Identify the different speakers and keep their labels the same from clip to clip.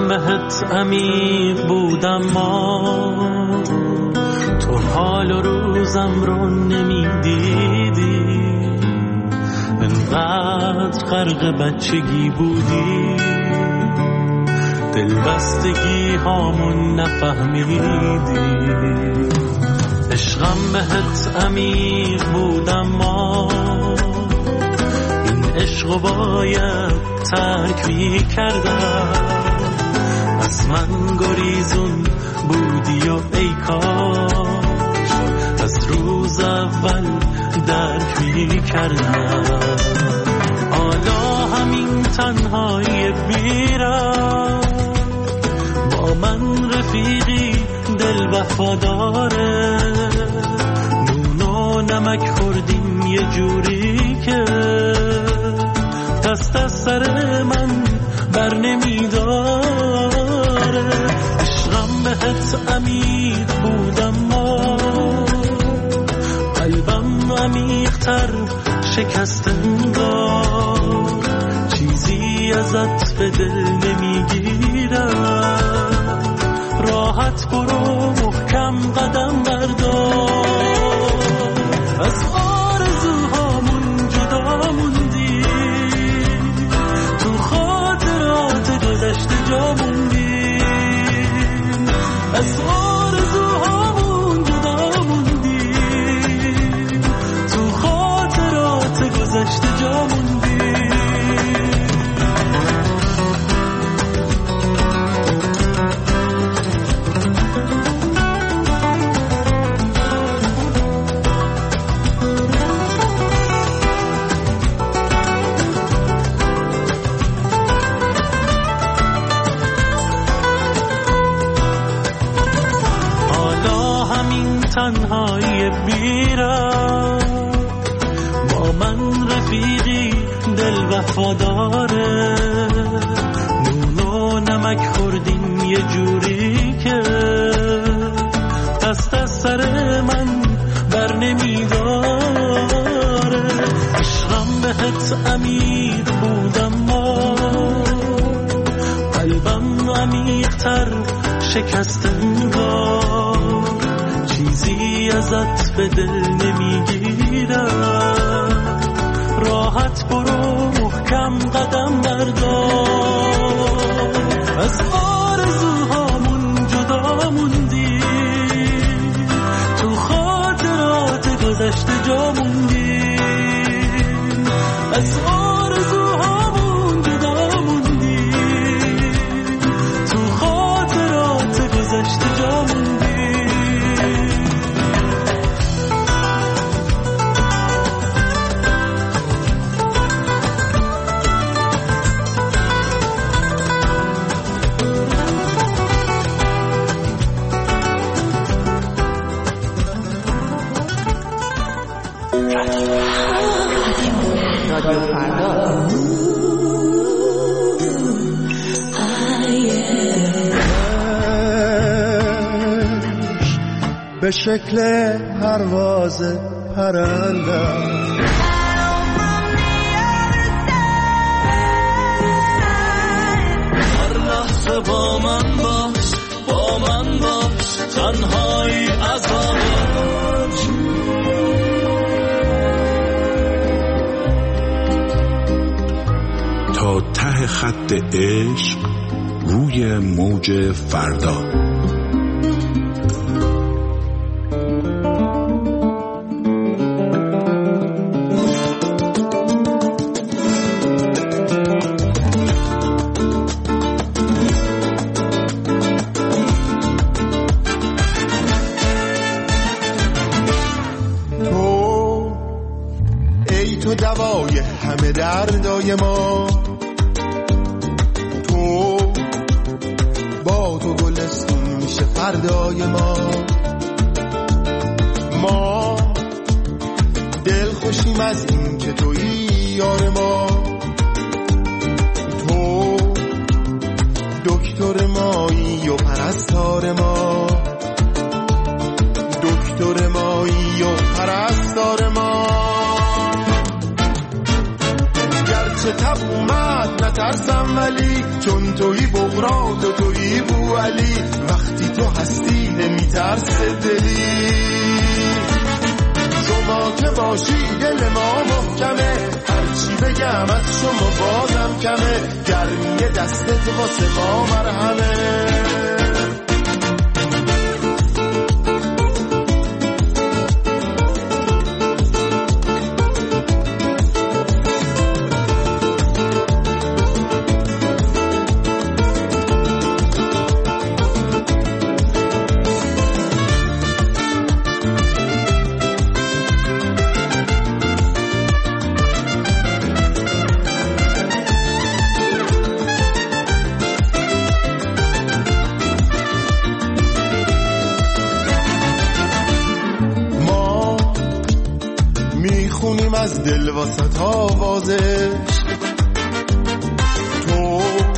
Speaker 1: عشقم بهت عمیق بودم ما تو حال و روزم رو نمیدیدی انقدر غرق بچگی بودی دلبستگی هامون نفهمیدی عشقم بهت عمیق بودم ما این عشقو باید ترک می‌کردم از من گریزون بودی و ای کاش از روز اول درک می‌کردم حالا همین تنهایی بیرم با من رفیقی دل وفاداره نون و نمک خوردیم یه جوری که دست از سر من بر نمیداره عشقم بهت عمیق بودم ما قلبم عمیق‌تر شکست انگار چیزی ازت به دل نمیگیرم راحت برو محکم قدم بردار از آرزوهامون جدا موندی تو خاطرات گذشته جا موندی از آرزوهامون جدا موندی تو خاطرات گذشته جا موندی تنهایی بیرم با من رفیقی دل وفاداره نون و نمک خوردیم یه جوری که دست از سر من بر نمیداره عشقم بهت عمیق بودم ما قلبم عمیق‌تر شکست انگار چیزی ازت به دل نمیگیرم راحت برو محکم قدم بردار از آرزوهامون جدا موندی تو خاطرات گذشته جا موندی از آرزوهامون جدا موندی تو خاطرات گذشته جا موندی
Speaker 2: به شکل پرواز پرنده
Speaker 1: هر لحظه با من باش تنهایی عذابش
Speaker 3: تا ته خط عشق روی موج فردا
Speaker 2: دوای همه دردای ما تو با تو گلستون میشه فردای ما دل خوشیم از این که تویی یار ما تو دکتر مایی و پرستار ما دکتر مایی و پرستار ما گرچه تب اومد نترسم ولی چون تویی بغراد و تویی بوعلی، وقتی تو هستی نمیترسه دلی. شما که باشی دل ما محکمه، هرچی بگم از شما بازم کمه، گرمی دستت واسه ما مرهمه. از دل واسط آوازش تو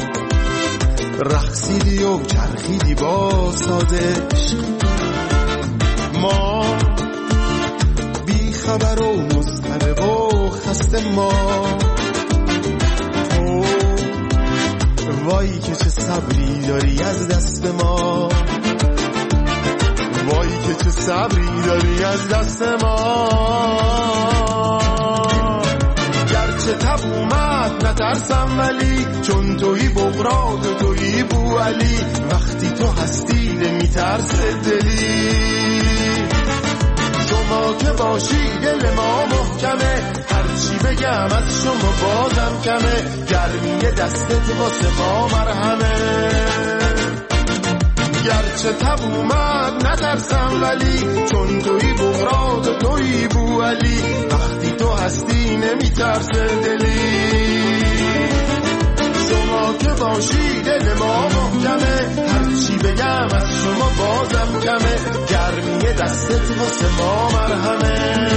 Speaker 2: رقصیدی و چرخیدی با سازش. ما بی خبر و مضطرب و خسته، ما تو وای که چه صبری داری از دست ما، وای که چه صبری داری از دست ما. گرچه تب اومد نترسم ولی چون تویی بغراد و تویی بوعلی، وقتی تو هستی نمیترسه دلی. شما که باشی دل ما محکمه، هرچی بگم از شما بازم کمه، گرمی دستت واسه ما مرهمه. گرچه تب اومد نترسم ولی چون تویی بغراد و تویی بوعلی، وقتی تو هستی نمیترسه دلی. شما که باشی دل ما محکمه، هرچی بگم از شما بازم کمه، گرمی دستت واسه ما مرهمه.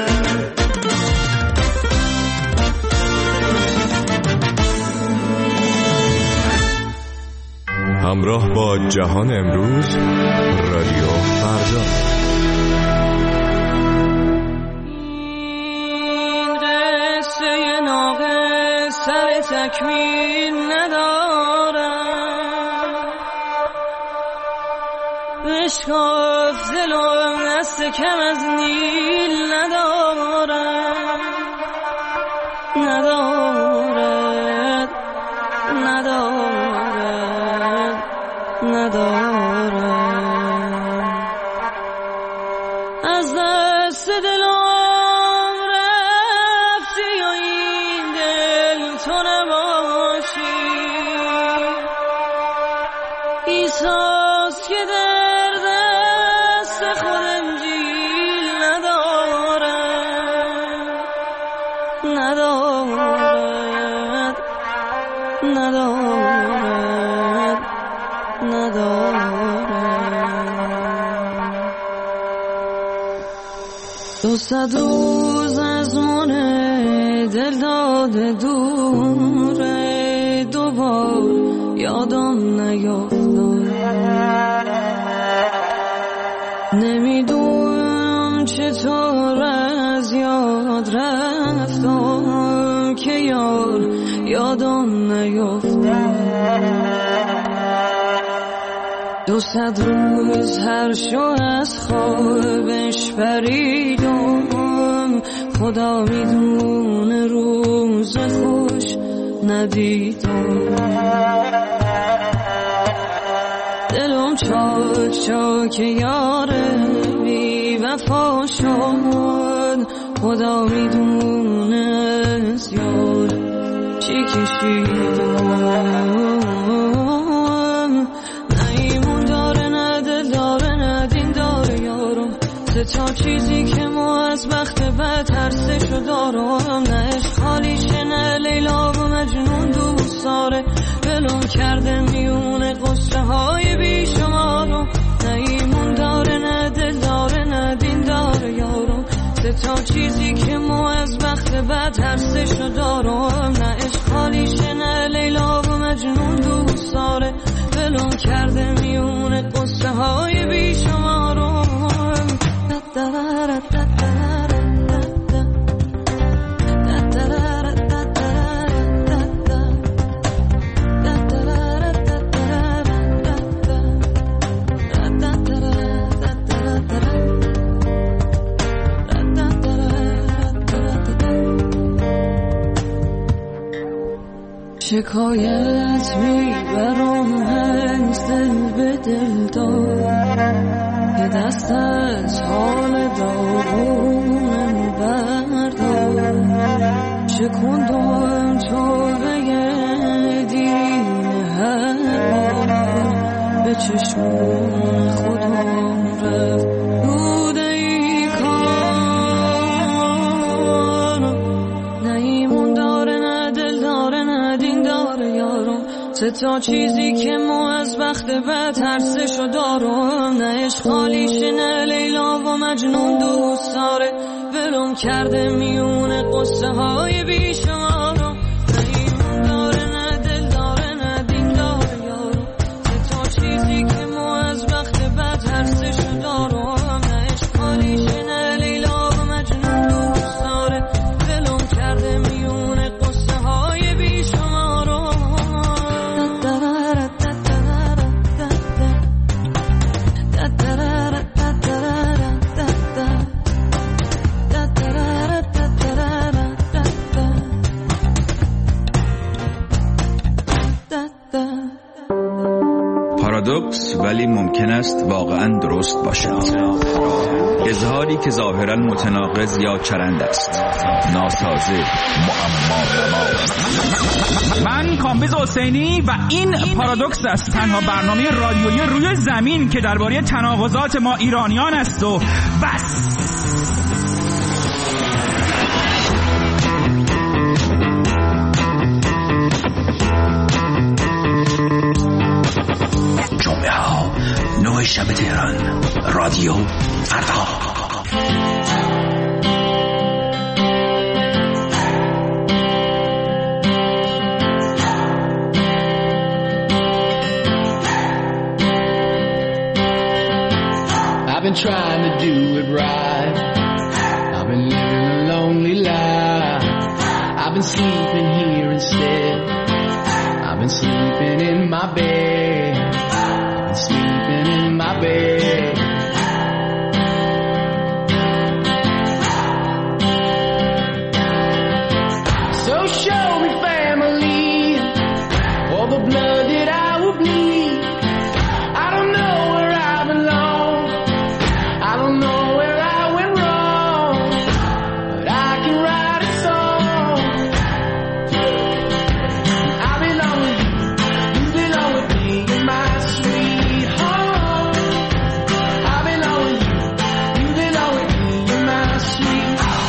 Speaker 4: همراه با جهان امروز، رادیو فردا.
Speaker 5: این قصه ناقص سر تکمیل ندارم، بشکاف دل و دست کم از نیل ندارم، ندارد ندارم. از دست دلم رفتی و این دل تو نباشی، ایساس که در دست خودم جیل ندارم، ندارد دوصد روز از من دل داده دوره، دوبار یادم نیافتم، نمیدونم چطور از یاد رفتم که یار یادم نیافتم. 200 روز هر شو از خوابش پریدم، خدا میدونه روز خوش ندیدم. دلم چاک یاره بی وفا شد، خدا میدونه زیاد چی کشیدم. تا چیزی که ما از بخت بد ترسشو دارم، نه عشق خالیشه نه لیلا و مجنون دوست داره، دلم کرده میونه قصه های بیشمارم، نه ایمون داره نه دل داره نه دین داره یارم. تا چیزی که ما از بخت بد ترسشو دارم، نه عشق خالیشه نه لیلا و مجنون دوست داره، دلم کرده میونه قصه های بیشمارم. شکایت میبرم از دل به دل دار که دست از حال داغونم بردار شکندم توبه دین هر بار به چشمون خودم رفت روده ای کار نه ایمون داره نه دل داره نه دین داره یارم سه تا چیزی که ما از بخت بد ترسشو دارم نه عشق خالیشه نه لیلا و مجنون دوست داره ولم کرده میونه قصه های بیشمارم نه ایمون داره نه دل داره نه دین داره یارم سه تا چیزی که ما از بخت بد ترسشو دارم نه عشق خالیشه نه لیلا و مجنون دوست داره ولم کرده میونه قصه های بیشمارم
Speaker 6: پارادوکس ولی ممکن است واقعا درست باشد. اظهاری که ظاهرا متناقض یا چرند است، ناسازه، معما.
Speaker 7: من کامبیز حسینی و این پارادوکس است، تنها برنامه رادیویی روی زمین که درباره تناقضات ما ایرانیان است و بس.
Speaker 8: جمعه ها 9 شب تهران، رادیو فردا.
Speaker 9: I've been trying to do it right. I've been living a lonely life. I've been sleeping here instead. I've been sleeping in my bed. I've been sleeping in my bed. So show me family, all the blood that I will bleed. I don't know where I belong. I don't know where I went wrong, but I can write a song. I belong with you, you belong with me, you're my sweetheart. I belong with you, you belong with me, you're my sweetheart.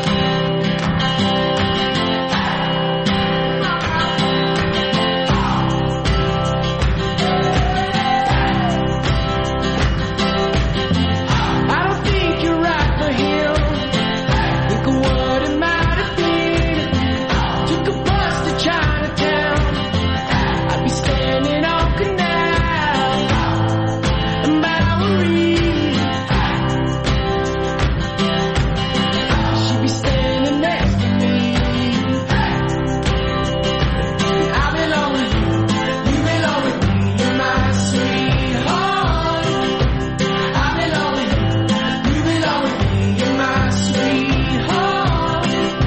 Speaker 9: I don't think you're right for him. Think of what it might have been. Took a bus to Chinatown. I'd be standing on Canal and Bowery. She'd be standing next to me. I belong with you, you belong with me, you're my sweetheart. I belong with you, you belong with me, you're my sweetheart.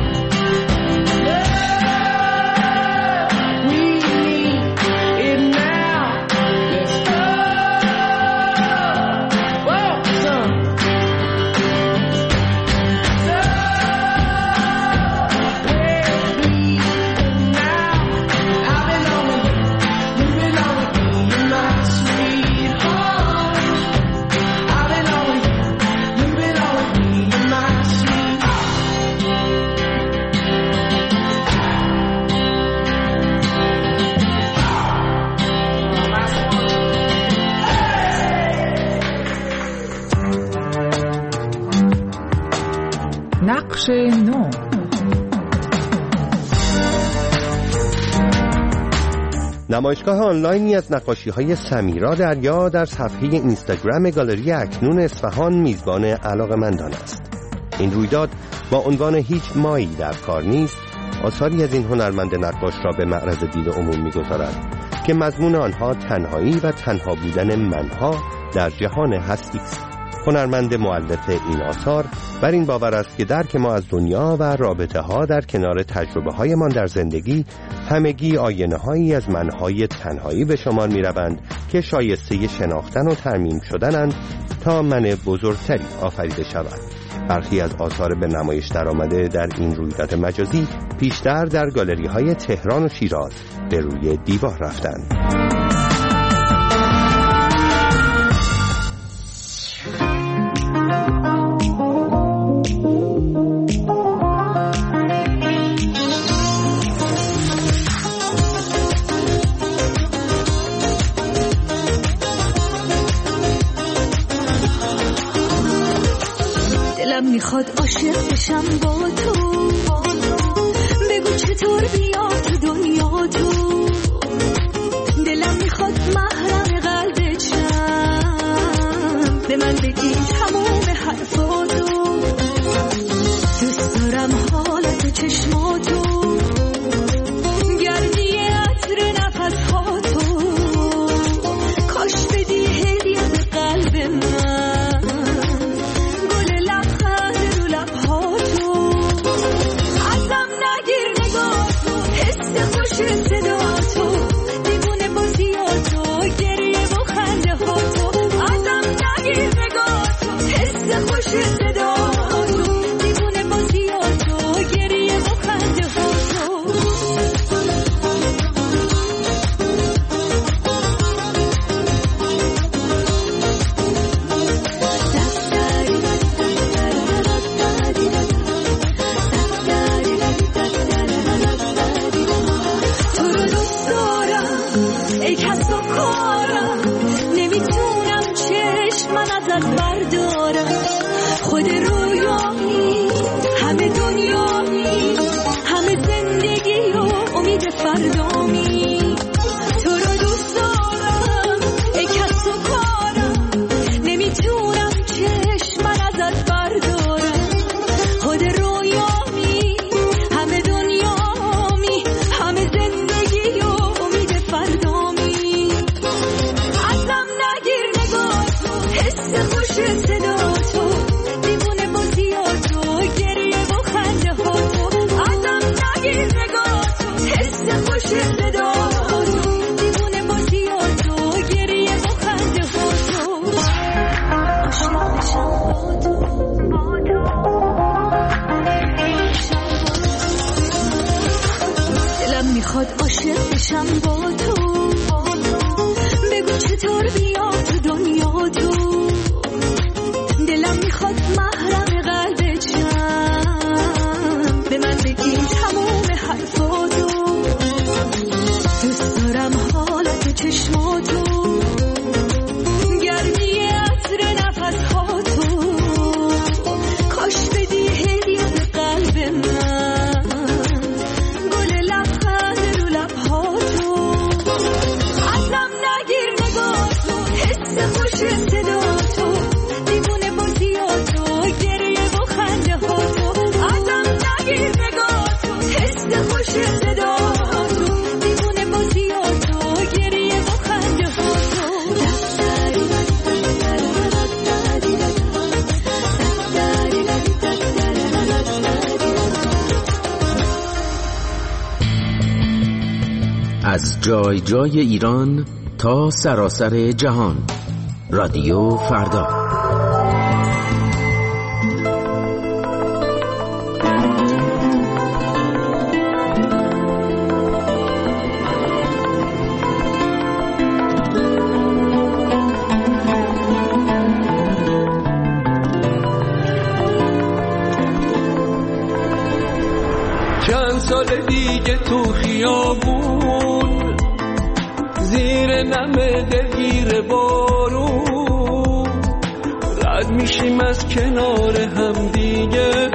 Speaker 9: Love, we need it now. Let's go. Whoa, son. Love, where we now. I belong with you, you belong with me, you're my sweetheart. I belong with you, you belong with me, you're my
Speaker 10: نقش نو.
Speaker 11: نمایشگاه آنلاینی از نقاشی‌های سمیرا دریا در صفحه اینستاگرام گالری اکنون اصفهان میزبان علاقه‌مندان است. این رویداد با عنوان هیچ مایی در کار نیست، آثاری از این هنرمند نقاش را به معرض دید عموم می‌گذارد که مضمون آنها تنهایی و تنها بودن منها در جهان هستی است. هنرمند مؤلف این آثار بر این باور است که درک ما از دنیا و رابطه ها در کنار تجربه های من در زندگی همگی آینه هایی از منهای تنهایی به شمار می روند که شایسته شناختن و ترمیم شدنند تا من بزرگتری آفریده شود. برخی از آثار به نمایش درآمده در این رویداد مجازی پیشتر در گالری های تهران و شیراز به روی دیوار رفتند.
Speaker 5: میخواد عاشق بشم با تو، بگو چطور بیاد تو دنیا تو. دلم میخواد محرم قلبت شم، به من بگی تموم حرفاتو. دوست دارم حالت چشماتو، گردی عطر نفسهاتو. کاش بدی هدیه به قلب من، خوش صداتو، دیوونه بازیاتو، گریه و خنده هاتو. ازم نگیر نگاتو، حس خوش صداتو، دیوونه بازیاتو، گریه و خنده هاتو. خود رویایی، همه دنیایی، همه زندگی و امید فردامی. تو رو دوست دارم ای کس و کارم، نمیتونم چشم من ازت بردارم. خود رویایی، همه دنیایی، همه زندگی و امید فردامی. ازم نگیر نگاتو، حس خوش صداتو، دیوونه بازیاتو، گریه و خنده هاتو. ازم نگیر نگاتو، حس خوش صداتو، دیوونه بازیاتو، گریه و خنده هاتو. عاشق بشم با تو، دلم میخواد عاشق بشم با تو. بگو چطور بیاد تو دنیا تو. دلم میخواد محرم قلبت شم، به من بگی تموم حرفاتو. دوست دارم حالت چشماتو، گردی عطر نفسهاتو. کاش بدی هدیه به قلب من، گل لبخند رو لبهاتو. ازم نگیر نگاتو، حس خوش صداتو، دیوونه بازیاتو، گریه و خنده هاتو. ازم نگیر نگاتو، حس خوش صداتو، دیوونه بازیاتو، گریه و خنده هاتو.
Speaker 8: از جای جای ایران تا سراسر جهان، رادیو فردا.
Speaker 1: چند سال دیگه تو خیابون، زیر نم دلگیر بارون، رد میشیم از کنار هم دیگه.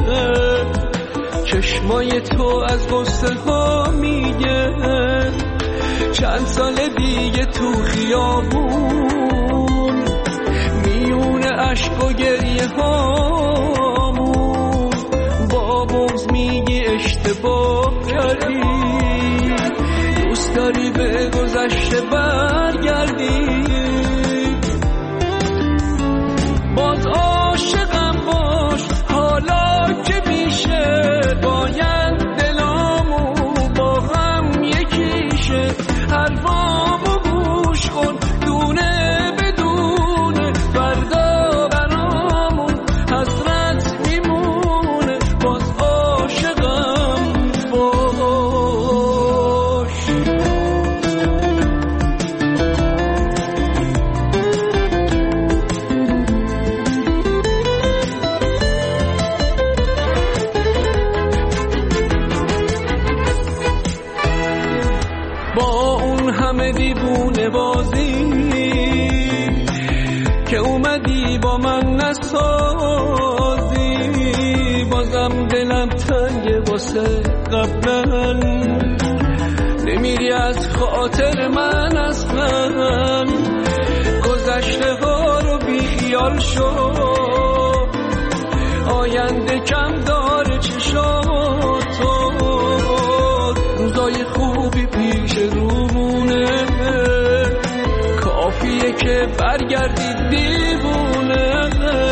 Speaker 1: چشمای تو از غصه ها میگه. چند سال دیگه تو خیابون، میونه عشق و گریه هامون، با بغض میگی اشتباه کردی. دوست داری به گذشته برگردی، باز دیوونه بازی که اومدی با من نسازی، بازم دلم تنگه واسه قبلا، نمیری از خاطر من اصلا، گذشته ها رو بی خیال شو، آینده کم داره چشاتو، روزای خوبی پیش رومونه، کافیه که برگردی دیوونه،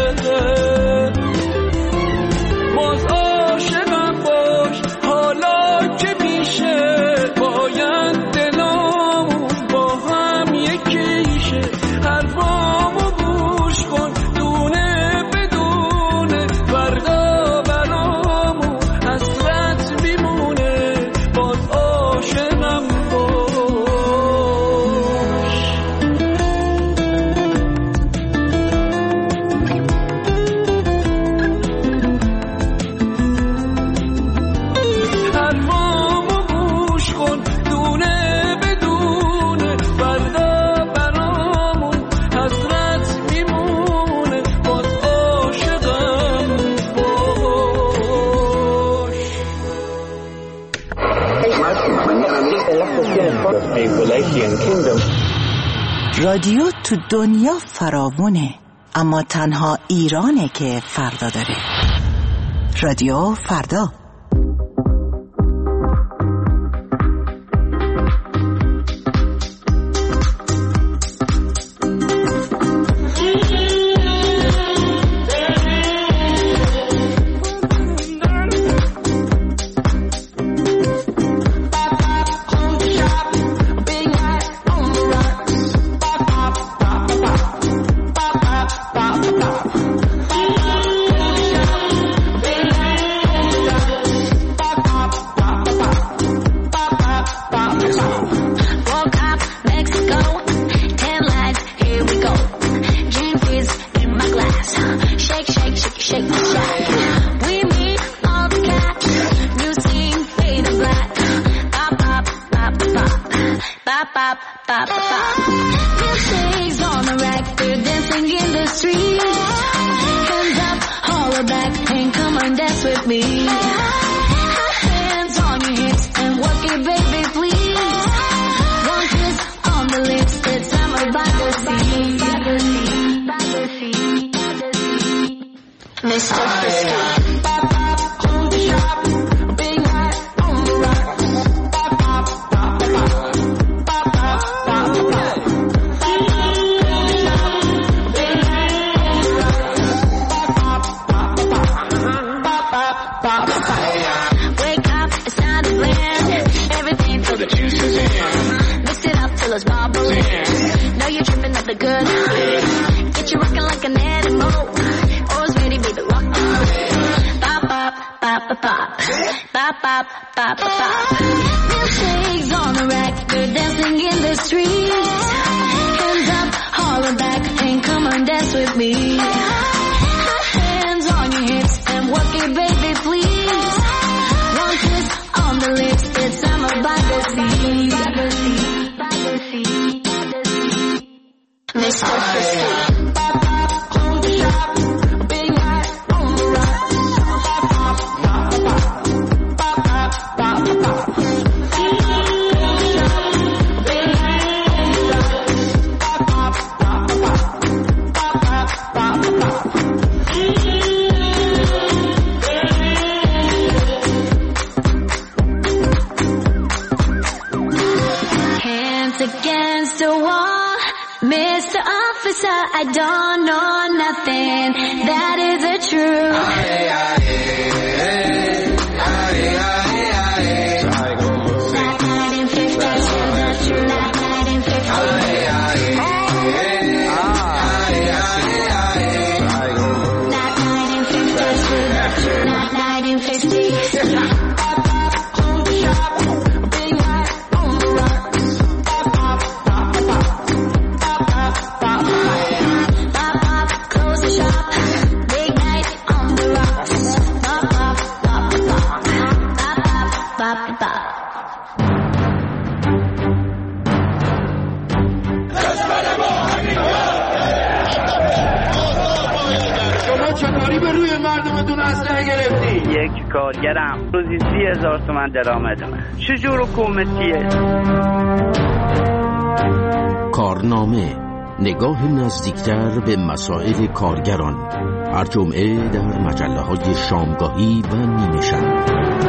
Speaker 1: باز عاشقم باش حالا که میشه، باید دلامون با هم یکیشه، حرفامو گوش کن دونه بدونه، فردا برامون حسرت میمونه، باز عاشقم باش. حرفامو گوش کن دونه بدونه، فردا برامون حسرت میمونه، باز عاشقم باش.
Speaker 10: رادیو تو دنیا فراوونه، اما تنها ایرانه که فردا داره. رادیو فردا.
Speaker 9: به روی مردمتون اسلحه گرفتی؟
Speaker 12: یک کارگرم روزی 30,000 تومان درآمد من. چجور حکومتیه؟
Speaker 8: کارنامه، نگاه نزدیکتر به مسائل کارگران، هر جمعه در مجله‌های شامگاهی و نیمه شب.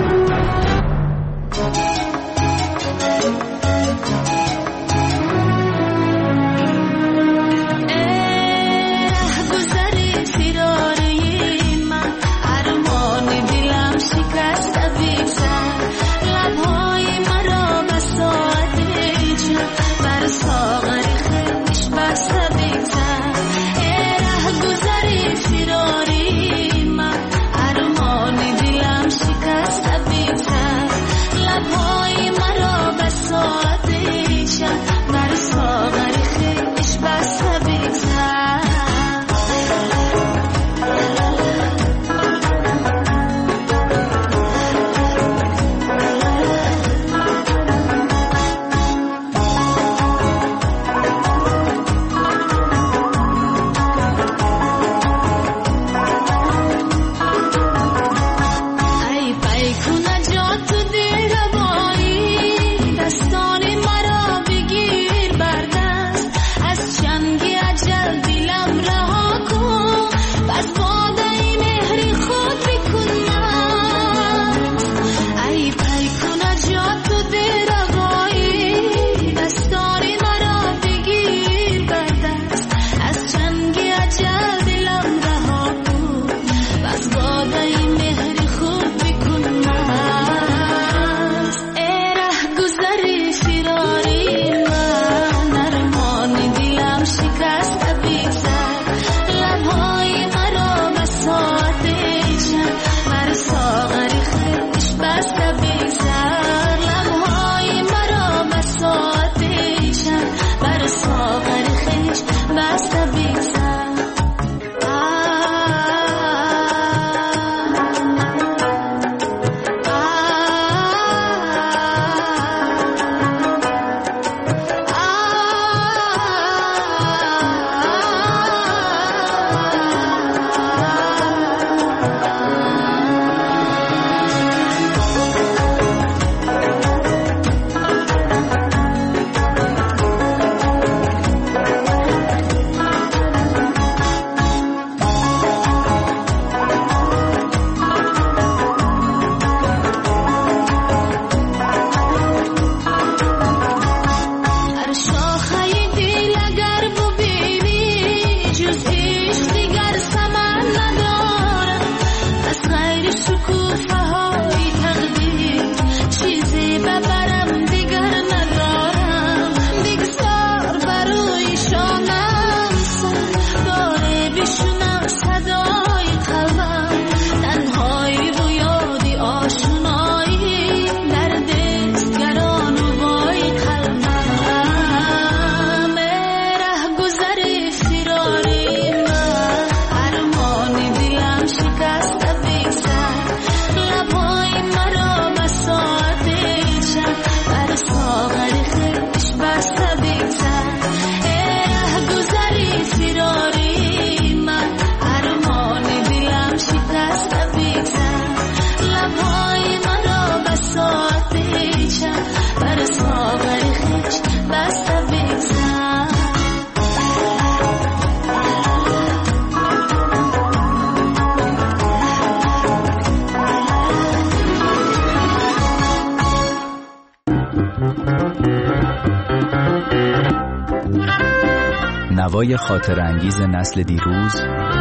Speaker 6: نوای خاطر انگیز نسل دیروز،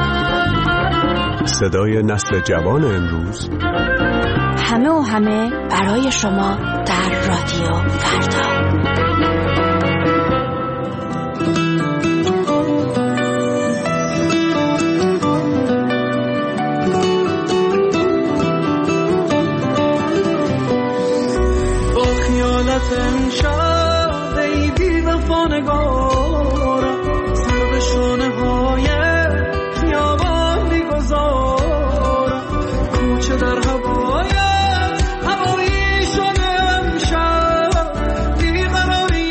Speaker 3: صدای نسل جوان امروز،
Speaker 13: همه و همه برای شما در رادیو فردا.
Speaker 1: با خیالت امشب ای بی وفا نگارم، سر به شانه های خیابان میگذارم، کوچه در هوایت هوایی شده امشب، بیقراری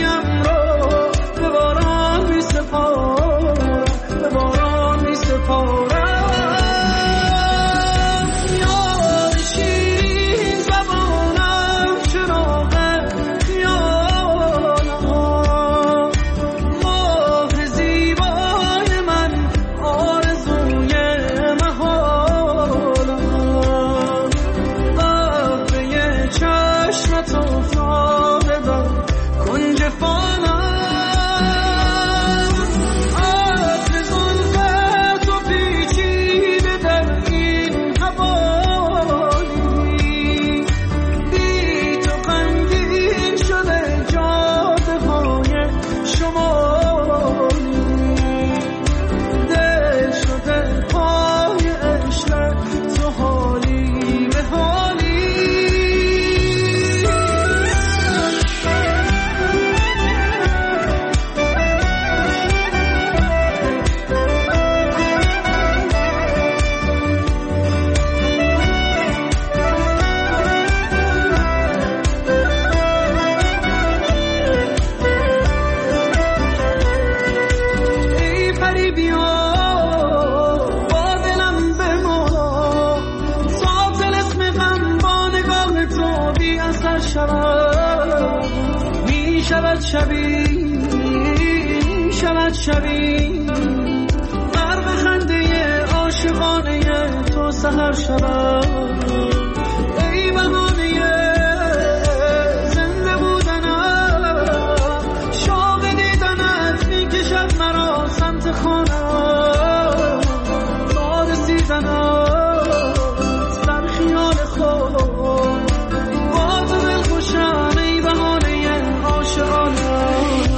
Speaker 1: سحر شود می شود شبی بر خنده عاشقانه تو سحر شود ای بهانه زنده بودنم شوق دیدنت می کشد مرا سمت خانم باد سیزنت سر خیال خود با تو دل خوشم ای بهانه عاشقانه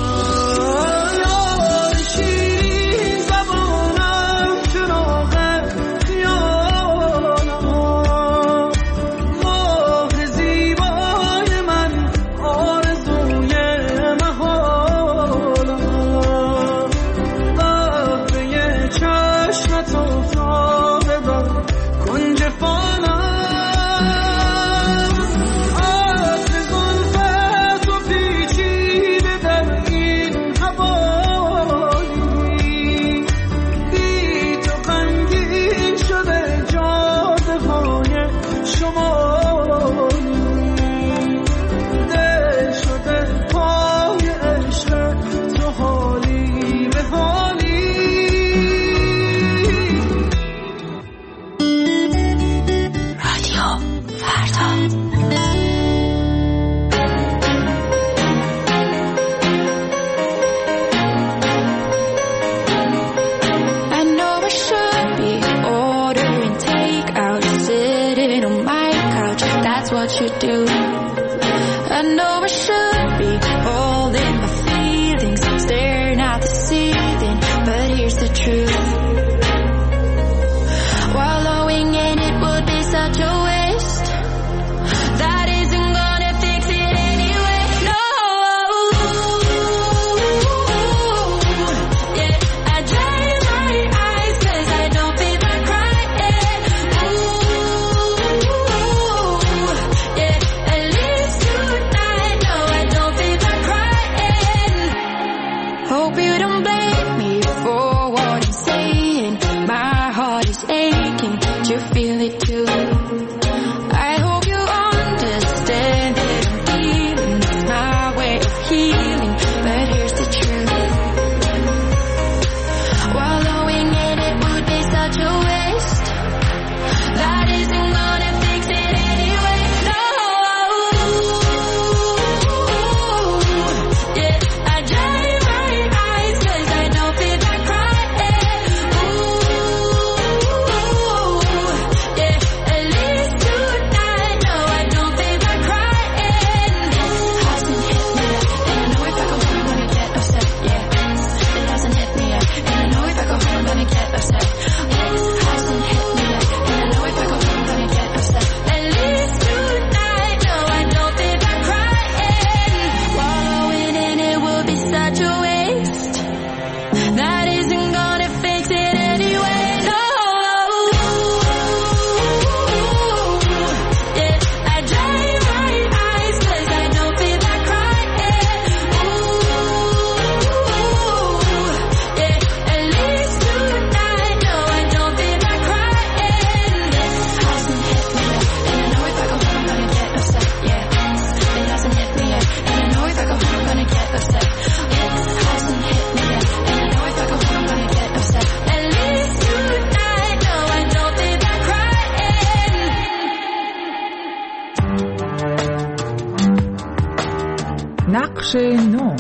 Speaker 14: نقش نو.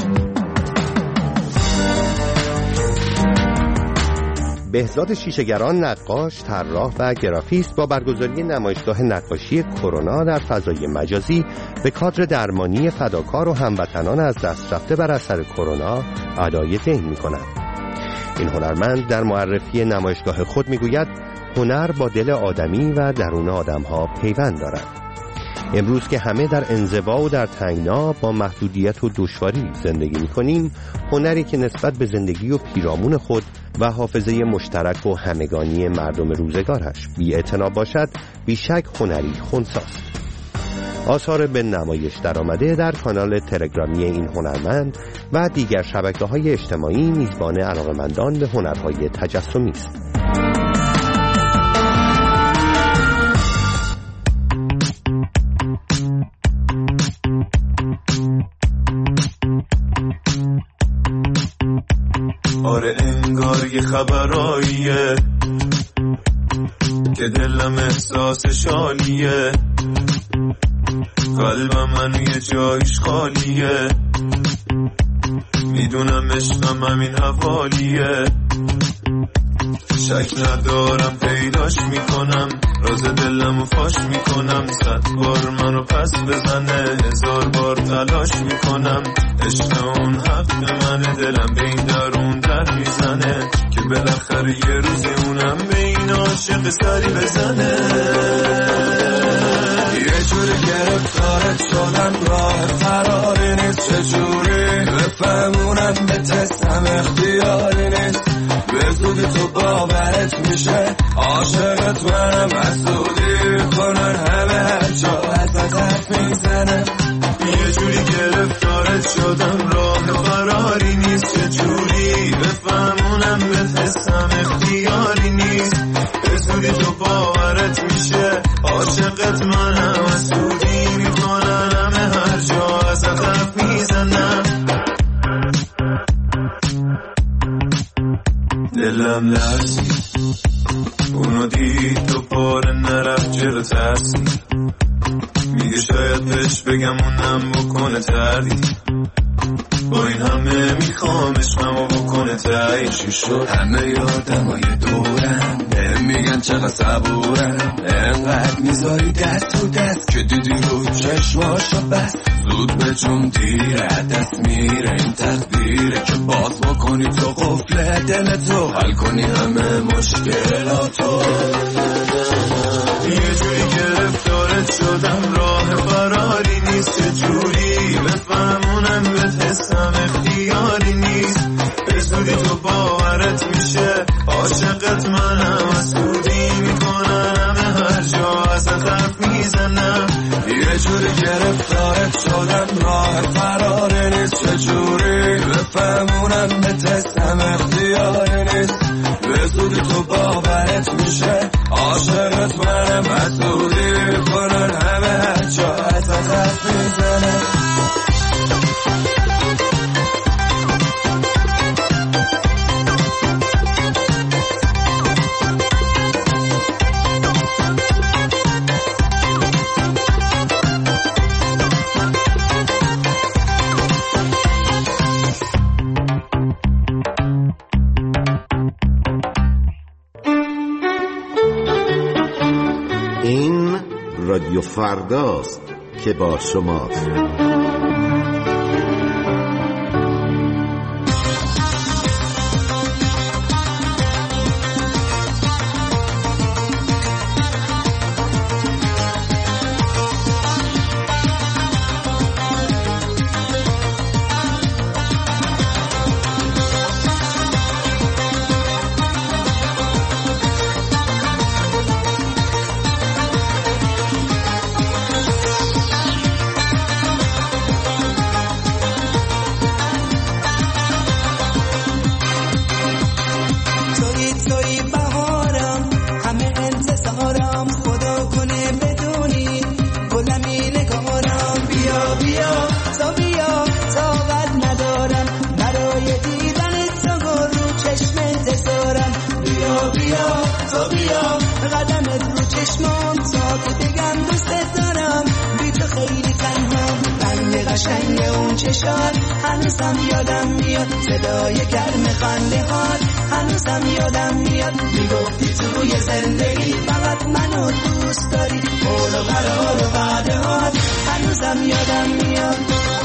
Speaker 11: بهزاد شیشه‌گران، نقاش، طراح و گرافیست، با برگزاری نمایشگاه نقاشی کرونا در فضای مجازی به کادر درمانی فداکار و هموطنان از دست رفته بر اثر کرونا ادای دین می‌کند. این هنرمند در معرفی نمایشگاه خود می‌گوید هنر با دل آدمی و درون آدم‌ها پیوند دارد. امروز که همه در انزوا و در تنگنا با محدودیت و دشواری زندگی می‌کنیم، هنری که نسبت به زندگی و پیرامون خود و حافظه مشترک و همگانی مردم روزگارش بی‌اعتنا باشد، بیشک هنری خنثی‌ست. آثار به نمایش درآمده در کانال تلگرامی این هنرمند و دیگر شبکه‌های اجتماعی میزبان علاقه‌مندان به هنرهای تجسمی است.
Speaker 2: انگار یه خبراییه که دلم احساسش عالیه، قلبم منو یه جایش خالیه، میدونم عشقم همین حوالیه، شک ندارم پیداش میکنم، راز دلمو فاش میکنم، 100 بار منو پس بزنه 1000 بار تلاش میکنم، عشق اون حق منه، دلم به این درون در میزنه که بالاخره یه روزی اونم به این عاشق سری بزنه. یه جوری گرفتارت شدم راه فراری نیست، چجوری بفهمونم به تستم اختیاری نیست، به زودی تو باورت میشه عاشقت منم، حسودی کنن همه هر جا ازت حرف میزنه، یه جوری گرفتارت شدم راه فراری نیست، چجوری بفهمونم به تستم اختیاری نیست، به زودی تو باورت میشه عاشقت منم، حسودی میکنن همه هر جا ازت حرف میزنم. دلم لرزی اونو دید تو پاره نرفت جلو ترسی، میگه شاید بهش بگم اونم بکنه تردید، با این همه میخوام عشقمو بکنه تایی، چی شد همه یادمای دورم بهم میگن چقدر صبورم، انقدر میذاری دست تو دست که دیدی رو چشماشو بس، زود به جون دیره دست میره این تقدیره که باز بکنی تو قفل دلتو، حل کنی همه مشکلاتو، یه جوری گرفتارت شدم راه فراری نیست، چجوری بفهمونم به حسم اختیاری نیست، به زودی تو باورت میشه عاشقت منم، حسودی میکنن همه هر جا ازت حرف میزنم، یه جوری گرفتارت شدم راه فراری نیست، چجوری بفهمونم به تستم اختیاری نیست، به زودی تو باورت میشه عاشقت منم، حسودی کنن همه هر جا ازت حرف میزنم.
Speaker 8: این رادیو فرداست که با شماست.
Speaker 1: هنوزم یادم میاد صدای گرم خنده هات، هنوزم یادم میاد میگفتی توی زندگی فقط منو دوست داری، قول و قرار و وعده هات، هنوزم یادم میاد.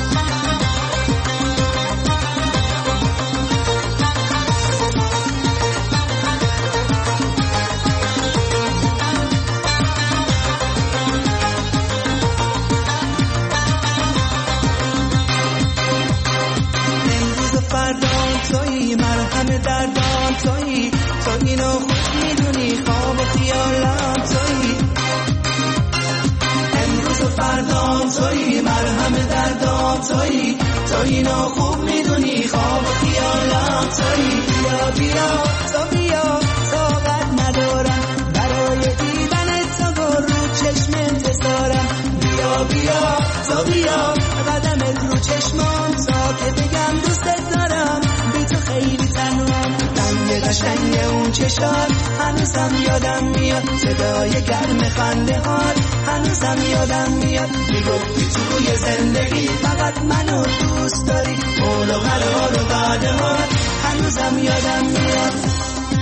Speaker 1: تویی مرهم دردان، تویی تو اینو خوب میدونی، خواب و خیالم تویی، امروز و فردام تویی مرهم دردان، تویی تو اینو خوب میدونی، خواب و خیالم تویی، بیا بیا تو بیا طاقت ندارم برای دیدن تو رو چشم انتظارم، بیا بیا تو بیا قدمت رو چشمان تا که بگم دوست دارم، بی تو خیلی تنوام، رنگ چشات هنوزم یادم میاد، صدای گرم خنده هات هنوزم یادم میاد. میگفتی توی زندگی فقط منو دوست داری، قول و قرار و وعده هات هنوزم یادم میاد.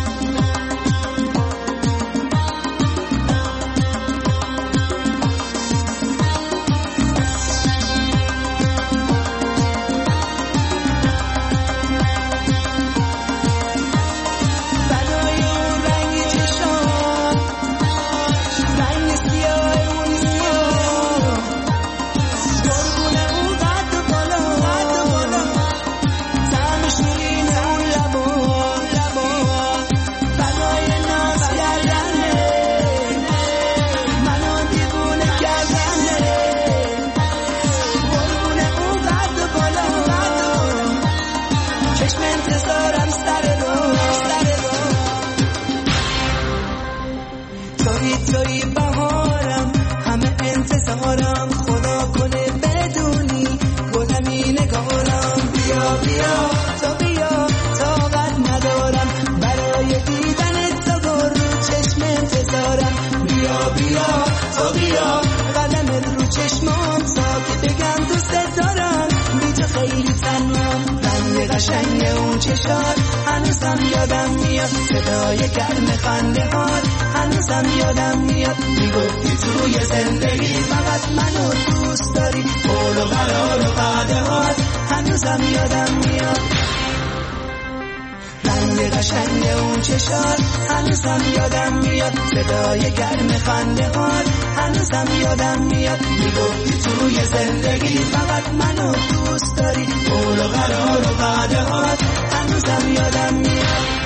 Speaker 1: توی بهارم همه انتظارم، خدا کنه بدونی گلمی نگارم. بیا بیا تو بیا طاقت ندارم، برای دیدن تو رو چشم انتظارم. بیا بیا تو بیا قدمت رو چشمام تا که بگم دوست دارم، بی تو خیلی تنهام. رنگ قشنگ اون چشات هنوزم یادم میاد، صدای گرم خنده هات هنوزم یادم میاد. میگفتی توی زندگی فقط منو دوست داری، قول و قرار و وعده هات هنوزم یادم میاد. رنگ قشنگ اون چشات هنوزم یادم میاد، صدای گرم خنده هات هنوزم یادم میاد. میگفتی توی زندگی فقط منو دوست داری، قول و قرار و وعده هات هنوزم یادم میاد.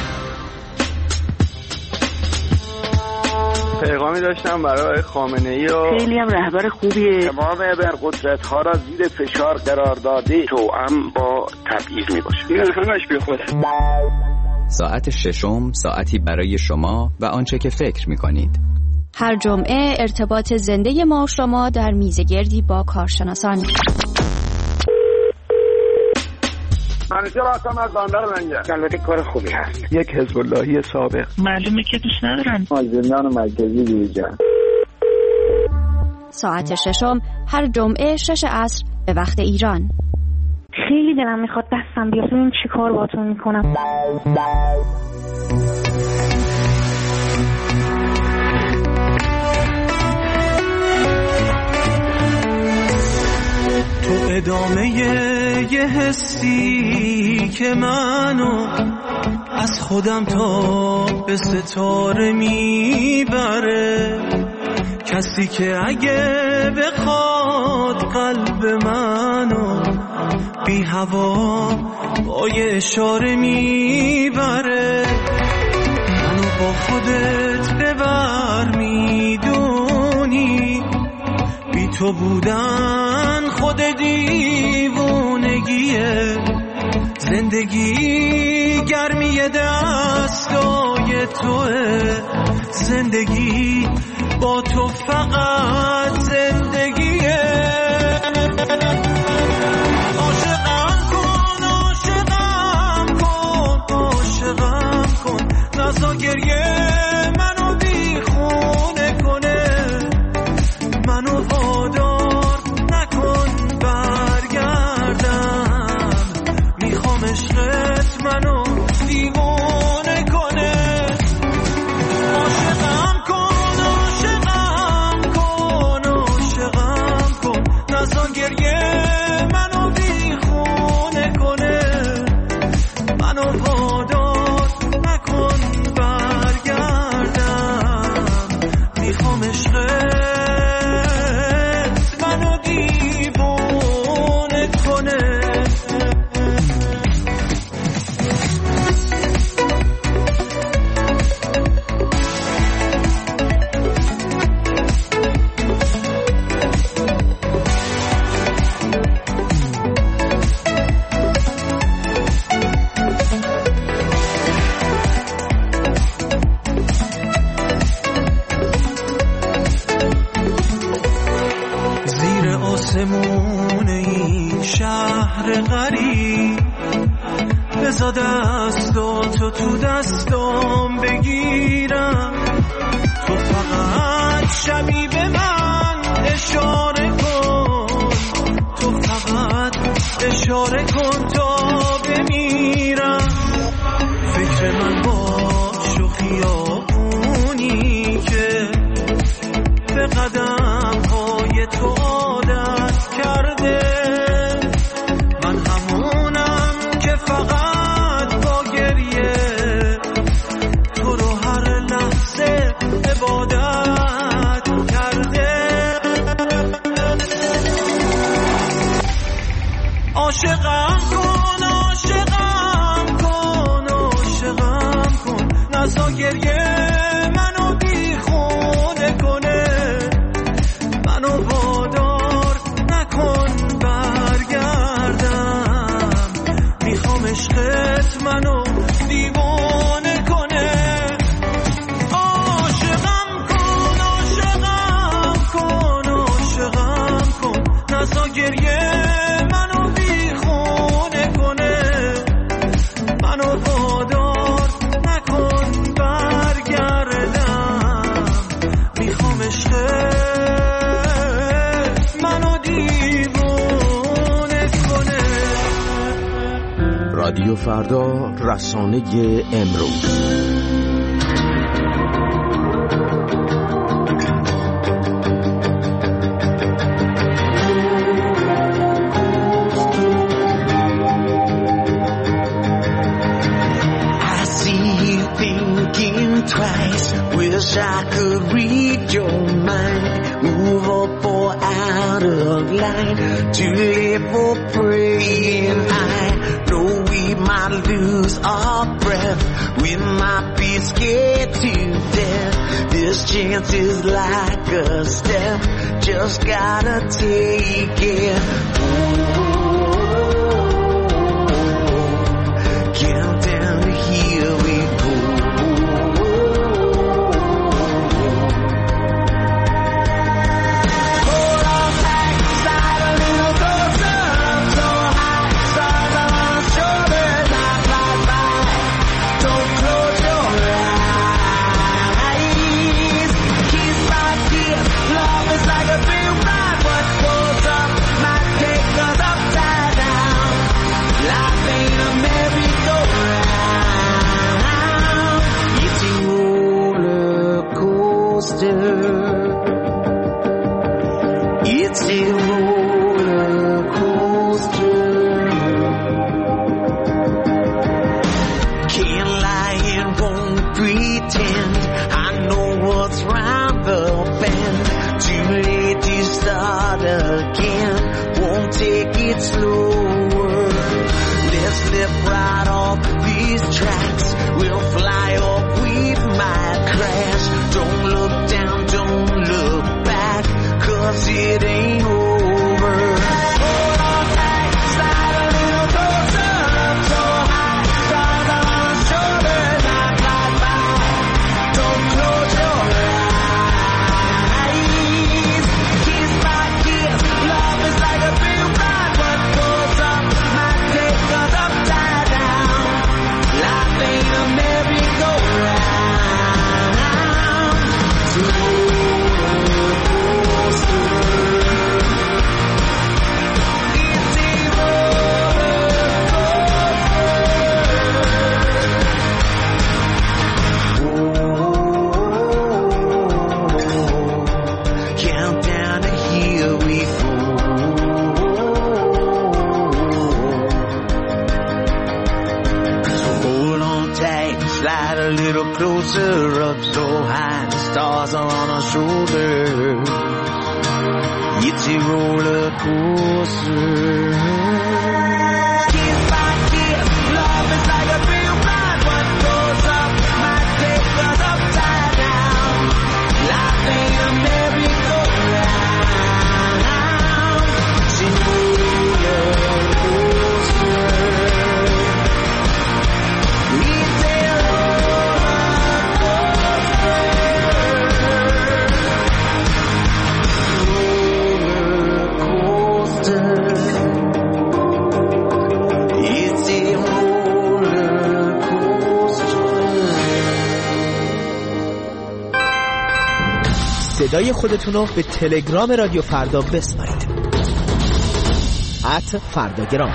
Speaker 12: پیغامی داشتم برای خامنه‌ای و
Speaker 15: خیلی هم رهبر خوبیه،
Speaker 12: تمام ابرقدرت‌ها را زیر فشار قرار داده، توأم با تبعیض میباشه. این همش بی خوده.
Speaker 6: ساعت ششم ساعتی برای شما و آنچه که فکر می‌کنید.
Speaker 13: هر جمعه ارتباط زنده ما و شما در میزگردی با کارشناسان.
Speaker 12: منیجر هستم از بندر منجر. البته کار خوبی هست. یک حزب اللهی سابق.
Speaker 15: معلومه که دوست ندارن.
Speaker 12: زندان مرکزی دیجا.
Speaker 13: ساعت ششم هر جمعه 6 عصر به وقت ایران.
Speaker 15: خیلی دلم میخواد دستم بیاد ببینم چی کار باهاتون میکنم.
Speaker 1: تو ادامه یه حسی که منو از خودم تا به ستاره میبره، کسی که اگه بخواد قلب منو بی هوا با یه اشاره میبره، منو با خودت ببر میدونی، بی تو بودن خود دیوونگیه، زندگی گرمی دستای توه، زندگی با تو فقط زندگیه. عاشقم کن عاشقم کن عاشقم کن، نزا گریه منو بیخونه کنه، منو وادار نکن برگردم، میخوام عشقت منو دیوونه کنه. عاشقم کن عاشقم کن عاشقم کن، نزا گریه منو بیخونه کنه، منو وادار نکن برگردم، میخوام عشقت منو دیوونه کنه. زیر آسمون این شهر غریب بزا دستاتو تو دستام بگیرم، تو فقط شبی به من اشاره کن، تو فقط اشاره کن تا بمیرم. فکر من باش و خیابونی که به قدم های تو عادت کرده، من همونم که فقط با گریه تو رو هر لحظه عبادت کرده. عاشقم کن، عاشقم کن، عاشقم کن، نزا گریه منو بیخونه کنه، منو وادار نکن برگردم، میخوام عشقت منو دیوانه کنه. عاشقم کن، عاشقم کن، عاشقم کن، نزا گریه منو بیخونه کنه، منو وادار نکن برگردم، میخوام عشقت منو دیوانه کنه.
Speaker 8: رادیو فردا، رسانه امروز.
Speaker 1: Twice, wish I could read your mind, move up or out of line, too late for praying. I know we might lose our breath, we might be scared to death. This chance is like a step, just gotta take it. Count down, here we go. It's a roller coaster. Can't lie and won't pretend I know what's round the bend. Too late to start again. Won't take it slower. Let's lift right off these tracks. We'll fly off, we might crash. Don't look down, don't look back, 'cause it ain't over. Hold on tight, slide a little closer, up so high, stars on our shoulders, not glide by. Don't close your eyes. Kiss by kiss, love is like a big ride. What goes up might take us upside down. Life ain't a merry-go-round. So a little closer, up so high, the stars are on our shoulders. It's a roller coaster. Kiss by kiss, love is like a real ride. What goes up might take us upside down. Life ain't a merry-go-round. It's a roller coaster. It's a roller coaster.
Speaker 16: صدای خودتونو به تلگرام رادیو فردا بسپارید. @فرداگرام.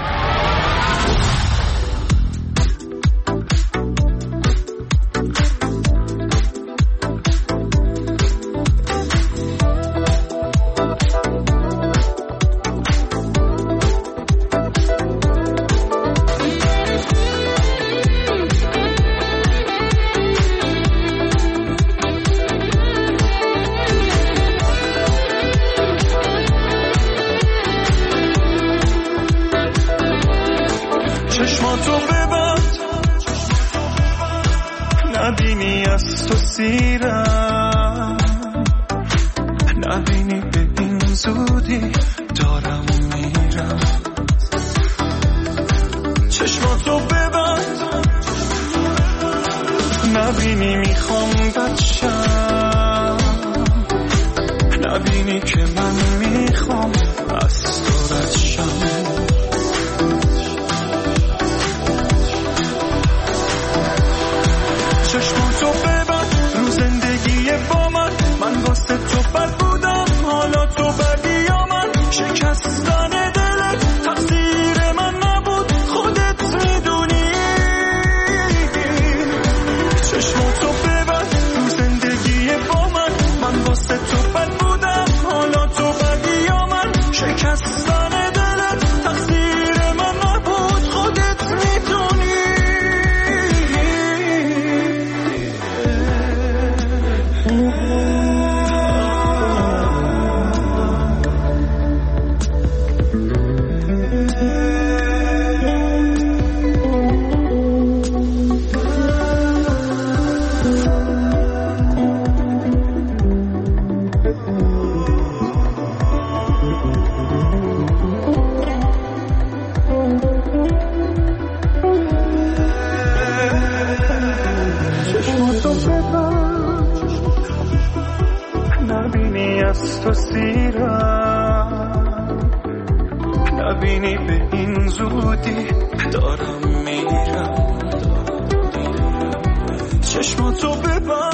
Speaker 17: چشماتو ببند نبینی از تو سیرم، نبینی به این زودی دارم میرم. چشماتو ببند نبینی میخوام بچم، نبینی که من میخوام از تو رد شم. چشماتو ببند رو زندگی با من واسه تو بد بودم، حالا تو بدی یا من. شکستن دلت تقصیر من نبود، خودت میدونی. چشماتو ببند رو زندگی با من واسه تو بد بودم، حالا تو بدی یا من. شکستن دلت تقصیر من نبود، خودت میدونی. نبینی از تو سیرم، نبینی به این زودی دارم میرم. چشماتو ببند